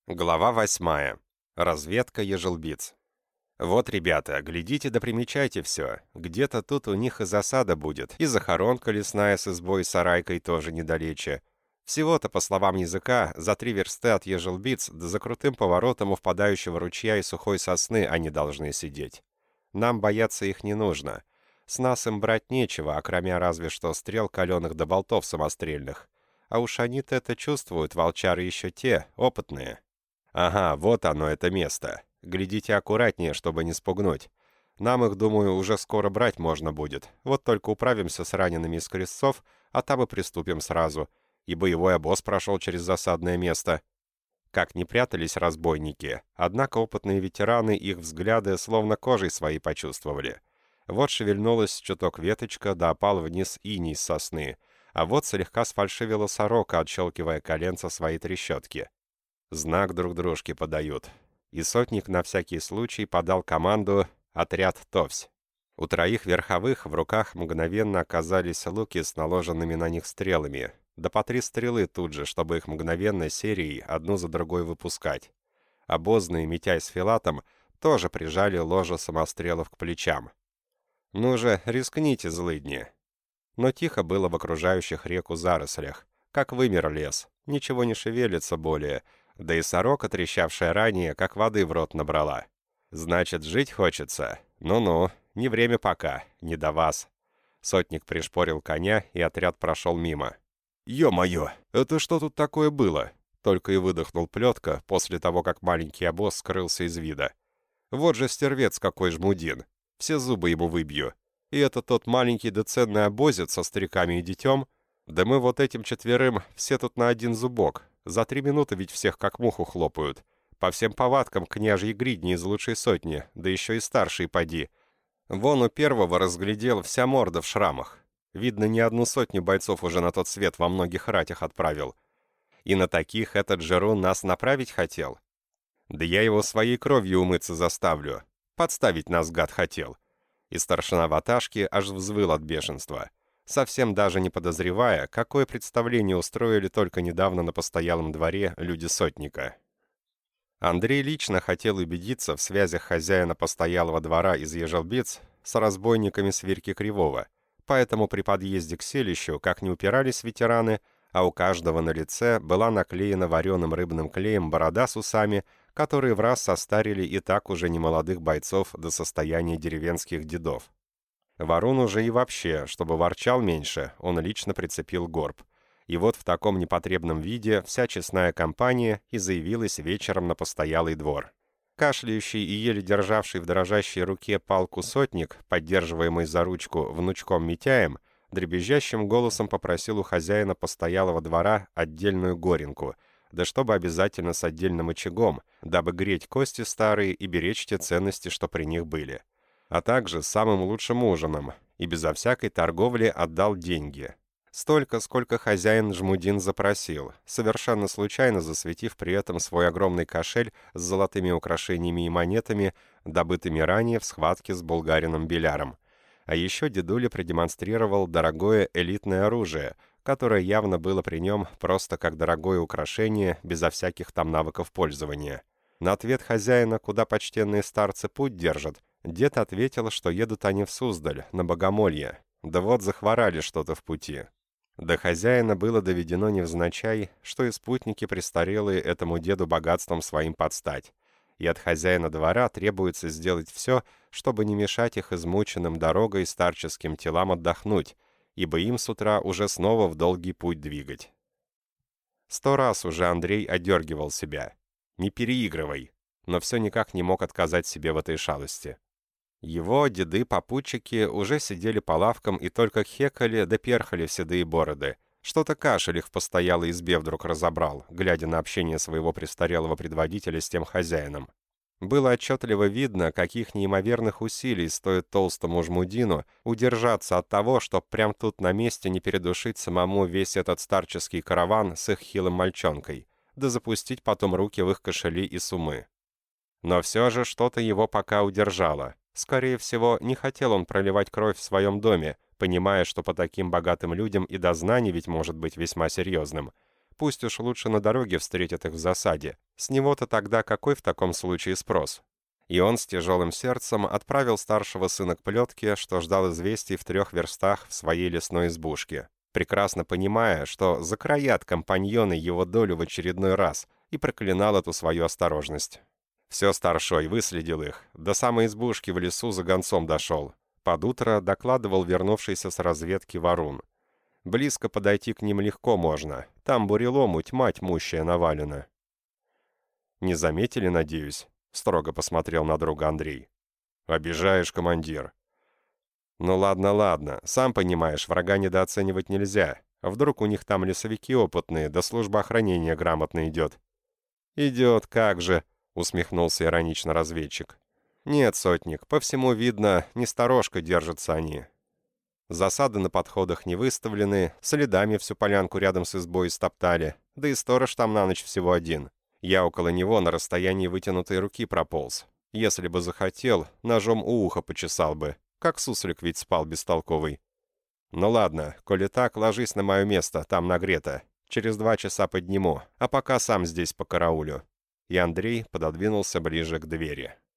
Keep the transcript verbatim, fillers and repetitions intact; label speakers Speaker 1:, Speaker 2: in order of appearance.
Speaker 1: Глава восьмая. Разведка Ежелбиц. Вот, ребята, глядите да примечайте все. Где-то тут у них и засада будет, и захоронка лесная с избой и сарайкой тоже недалече. Всего-то, по словам языка, за три версты от Ежелбиц, да за крутым поворотом у впадающего ручья и сухой сосны они должны сидеть. Нам бояться их не нужно. С нас им брать нечего, окромя разве что стрел каленых да болтов самострельных. А уж они-то это чувствуют, волчары еще те, опытные. Ага, вот оно, это место. Глядите аккуратнее, чтобы не спугнуть. Нам их, думаю, уже скоро брать можно будет. Вот только управимся с ранеными из крестцов, а там и приступим сразу. И боевой обоз прошел через засадное место. Как ни прятались разбойники, однако опытные ветераны их взгляды словно кожей своей почувствовали. Вот шевельнулась чуток веточка, да опал вниз иней с сосны. А вот слегка сфальшивила сорока, отщелкивая коленца своей трещотки. Знак друг дружке подают. И сотник на всякий случай подал команду «Отряд Товсь». У троих верховых в руках мгновенно оказались луки с наложенными на них стрелами, да по три стрелы тут же, чтобы их мгновенно серией одну за другой выпускать. Обозные, Митяй с Филатом, тоже прижали ложа самострелов к плечам. «Ну же, рискните, злыдни!» Но тихо было в окружающих реку зарослях, как вымер лес, ничего не шевелится более, да и сорока, трещавшая ранее, как воды в рот набрала. Значит, жить хочется? Ну-ну, не время пока, не до вас. Сотник пришпорил коня, и отряд прошел мимо. «Ё-моё, это что тут такое было?» Только и выдохнул Плетка после того, как маленький обоз скрылся из вида. «Вот же стервец какой жмудин! Все зубы ему выбью! И это тот маленький да ценный обозец со стариками и детем? Да мы вот этим четверым все тут на один зубок. За три минуты ведь всех как муху хлопают. По всем повадкам княжьи гридни из лучшей сотни, да еще и старшие поди. Вон у первого разглядел вся морда в шрамах. Видно, не одну сотню бойцов уже на тот свет во многих ратях отправил. И на таких этот Жерун нас направить хотел. Да я его своей кровью умыться заставлю. Подставить нас, гад, хотел. И старшина ваташки аж взвыл от бешенства, совсем даже не подозревая, какое представление устроили только недавно на постоялом дворе люди сотника. Андрей лично хотел убедиться в связях хозяина постоялого двора из Ежелбиц с разбойниками Свирки Кривого, поэтому при подъезде к селищу, как ни упирались ветераны, а у каждого на лице была наклеена вареным рыбным клеем борода с усами, которые в раз состарили и так уже немолодых бойцов до состояния деревенских дедов. Варун уже и вообще, чтобы ворчал меньше, он лично прицепил горб. И вот в таком непотребном виде вся честная компания и заявилась вечером на постоялый двор. Кашляющий и еле державший в дрожащей руке палку сотник, поддерживаемый за ручку внучком Митяем, дребезжащим голосом попросил у хозяина постоялого двора отдельную горенку, да чтобы обязательно с отдельным очагом, дабы греть кости старые и беречь те ценности, что при них были. А также самым лучшим ужином, и безо всякой торговли отдал деньги. Столько, сколько хозяин Жмудин запросил, совершенно случайно засветив при этом свой огромный кошель с золотыми украшениями и монетами, добытыми ранее в схватке с булгарином Беляром. А еще дедуля продемонстрировал дорогое элитное оружие, которое явно было при нем просто как дорогое украшение, безо всяких там навыков пользования. На ответ хозяина, куда почтенные старцы путь держат, дед ответил, что едут они в Суздаль, на Богомолье. Да вот захворали что-то в пути. До хозяина было доведено невзначай, что и спутники престарелые этому деду богатством своим подстать. И от хозяина двора требуется сделать все, чтобы не мешать их измученным дорогой и старческим телам отдохнуть, ибо им с утра уже снова в долгий путь двигать. Сто раз уже Андрей одергивал себя. Не переигрывай, но все никак не мог отказать себе в этой шалости. Его деды-попутчики уже сидели по лавкам и только хекали да перхали в седые бороды. Что-то кашель их в постоялой избе вдруг разобрал, глядя на общение своего престарелого предводителя с тем хозяином. Было отчетливо видно, каких неимоверных усилий стоит толстому жмудину удержаться от того, чтоб прям тут на месте не передушить самому весь этот старческий караван с их хилым мальчонкой, да запустить потом руки в их кошели и сумы. Но все же что-то его пока удержало. Скорее всего, не хотел он проливать кровь в своем доме, понимая, что по таким богатым людям и дознание ведь может быть весьма серьезным. пусть уж лучше на дороге встретят их в засаде. С него-то тогда какой в таком случае спрос? И он с тяжелым сердцем отправил старшего сына к плетке, что ждал известий в трех верстах в своей лесной избушке, прекрасно понимая, что закроят компаньоны его долю в очередной раз, и проклинал эту свою осторожность. Все старшой выследил их, до самой избушки в лесу за гонцом дошел. Под утро докладывал вернувшийся с разведки Варун. Близко подойти к ним легко можно, там бурелому тьма тьмущая навалена. «Не заметили, надеюсь?» — строго посмотрел на друга Андрей. «Обижаешь, командир». «Ну ладно, ладно, сам понимаешь, врага недооценивать нельзя. Вдруг у них там лесовики опытные, да служба охранения грамотно идет». «Идет, как же», — усмехнулся иронично разведчик. «Нет, сотник, по всему видно, не сторожка держатся они. Засады на подходах не выставлены, следами всю полянку рядом с избой стоптали, да и сторож там на ночь всего один. Я около него на расстоянии вытянутой руки прополз. Если бы захотел, ножом у уха почесал бы, как суслик ведь спал бестолковый. Ну ладно, коли так, ложись на мое место, там нагрето. Через два часа подниму, а пока сам здесь покараулю». И Андрей пододвинулся ближе к двери.